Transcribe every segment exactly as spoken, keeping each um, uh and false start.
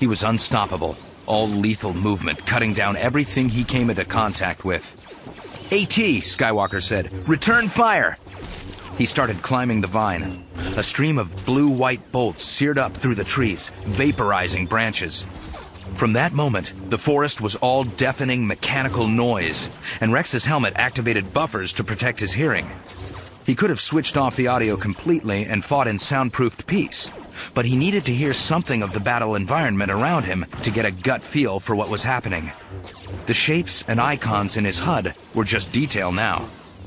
He was unstoppable, all lethal movement, cutting down everything he came into contact with. AT, Skywalker said, return fire! He started climbing the vine. A stream of blue-white bolts seared up through the trees, vaporizing branches. From that moment, the forest was all deafening mechanical noise, and Rex's helmet activated buffers to protect his hearing. He could have switched off the audio completely and fought in soundproofed peace, but he needed to hear something of the battle environment around him to get a gut feel for what was happening. The shapes and icons in his H U D were just detail now.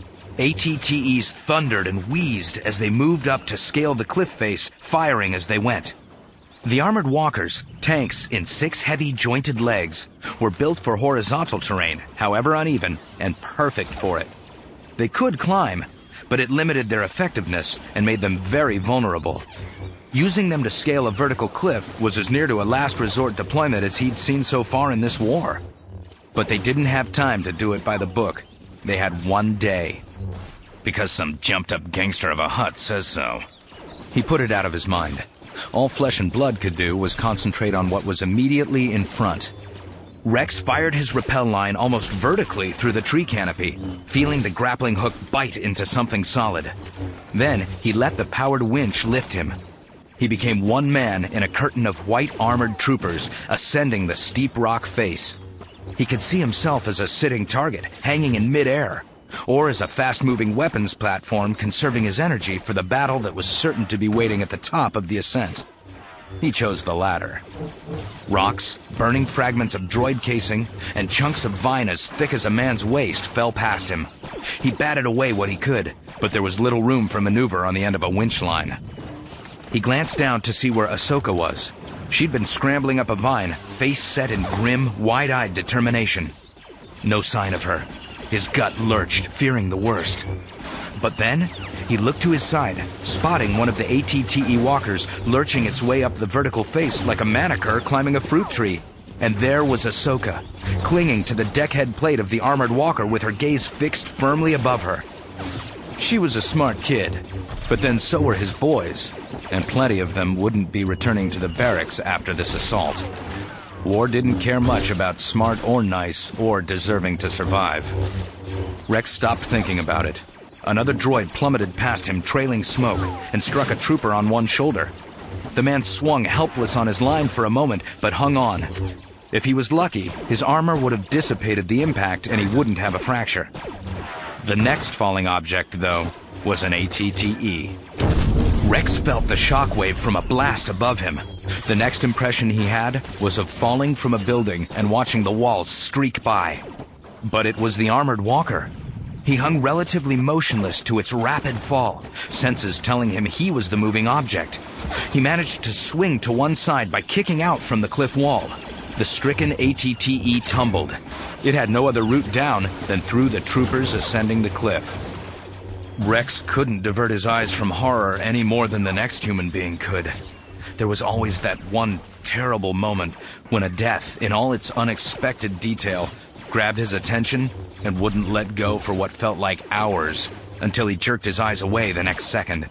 A T T Es thundered and wheezed as they moved up to scale the cliff face, firing as they went. The armored walkers, tanks in six heavy jointed legs, were built for horizontal terrain, however uneven, and perfect for it. They could climb, but it limited their effectiveness and made them very vulnerable. Using them to scale a vertical cliff was as near to a last resort deployment as he'd seen so far in this war. But they didn't have time to do it by the book. They had one day. Because some jumped-up gangster of a Hutt says so. He put it out of his mind. All flesh and blood could do was concentrate on what was immediately in front. Rex fired his rappel line almost vertically through the tree canopy, feeling the grappling hook bite into something solid. Then he let the powered winch lift him. He became one man in a curtain of white armored troopers ascending the steep rock face. He could see himself as a sitting target, hanging in midair, or as a fast-moving weapons platform conserving his energy for the battle that was certain to be waiting at the top of the ascent. He chose the latter. Rocks, burning fragments of droid casing, and chunks of vine as thick as a man's waist fell past him. He batted away what he could, but there was little room for maneuver on the end of a winch line. He glanced down to see where Ahsoka was. She'd been scrambling up a vine, face set in grim, wide-eyed determination. No sign of her. His gut lurched, fearing the worst. But then, he looked to his side, spotting one of the A T T E walkers lurching its way up the vertical face like a manicure climbing a fruit tree. And there was Ahsoka, clinging to the deckhead plate of the armored walker with her gaze fixed firmly above her. She was a smart kid, but then so were his boys, and plenty of them wouldn't be returning to the barracks after this assault. War didn't care much about smart or nice or deserving to survive. Rex stopped thinking about it. Another droid plummeted past him, trailing smoke, and struck a trooper on one shoulder. The man swung helpless on his line for a moment, but hung on. If he was lucky, his armor would have dissipated the impact and he wouldn't have a fracture. The next falling object, though, was an A T T E. Rex felt the shockwave from a blast above him. The next impression he had was of falling from a building and watching the walls streak by. But it was the armored walker. He hung relatively motionless to its rapid fall, senses telling him he was the moving object. He managed to swing to one side by kicking out from the cliff wall. The stricken A T T E tumbled. It had no other route down than through the troopers ascending the cliff. Rex couldn't divert his eyes from horror any more than the next human being could. There was always that one terrible moment when a death, in all its unexpected detail, grabbed his attention and wouldn't let go for what felt like hours until he jerked his eyes away the next second.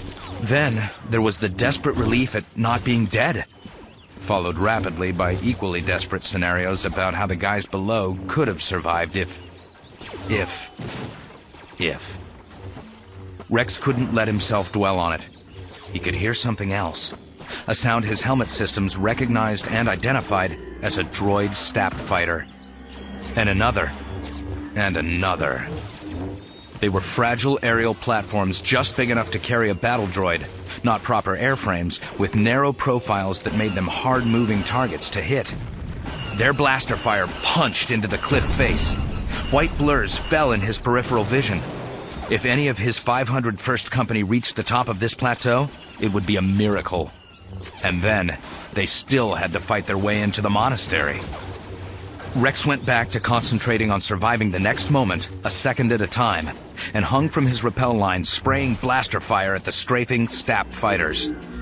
Then there was the desperate relief at not being dead, followed rapidly by equally desperate scenarios about how the guys below could have survived if... if... if... Rex couldn't let himself dwell on it. He could hear something else. A sound his helmet systems recognized and identified as a droid Stap fighter. And another. And another. They were fragile aerial platforms just big enough to carry a battle droid, not proper airframes, with narrow profiles that made them hard-moving targets to hit. Their blaster fire punched into the cliff face. White blurs fell in his peripheral vision. If any of his five hundred first Company reached the top of this plateau, it would be a miracle. And then, they still had to fight their way into the monastery. Rex went back to concentrating on surviving the next moment, a second at a time, and hung from his rappel line, spraying blaster fire at the strafing Stap fighters.